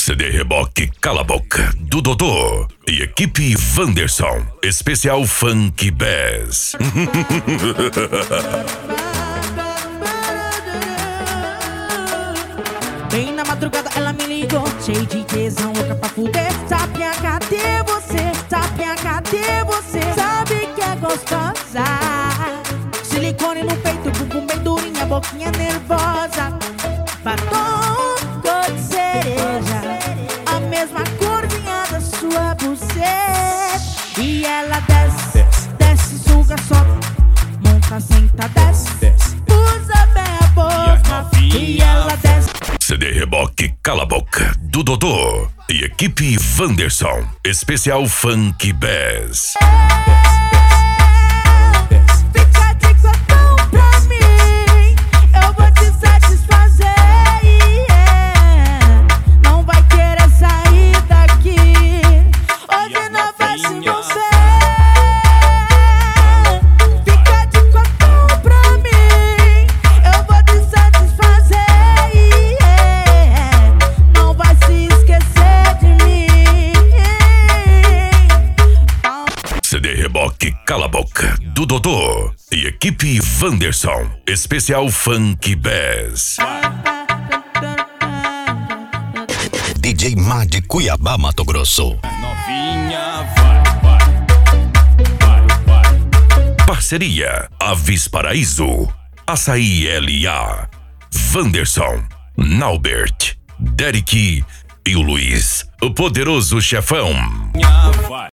CD Reboque Cala a Boca, do Dodô e equipe Wanderson, especial Funk Bass. Bem na madrugada ela me ligou, cheio de tesão, louca pra fuder. Sapinha, cadê você? Sapinha, cadê você? Sabe que é gostosa. Silicone no peito, bumbum bem durinha, boquinha nervosa. Batom cor de cereja, a mesma corzinha da sua buceta. E ela desce, desce, suga, sobe, monta, senta, desce, usa bem a boca. E ela desce. CD Reboque Cala a Boca, do Dodô e equipe Wanderson, especial Funk Bass. Fica de cotão pra mim, eu vou te satisfazer. Não vai querer sair daqui, hoje não vai se você. Fica de cotão pra mim, eu vou te satisfazer. Não vai se esquecer de mim. CD Reboque Cala a Boca, do Dodô e equipe Wanderson, especial Funk Bass. DJ Má de Cuiabá, Mato Grosso. Novinha, vai. Parceria Avis Paraíso, Açaí L.A., Wanderson, Naubert, Derek e o Luiz, o poderoso chefão. Vai.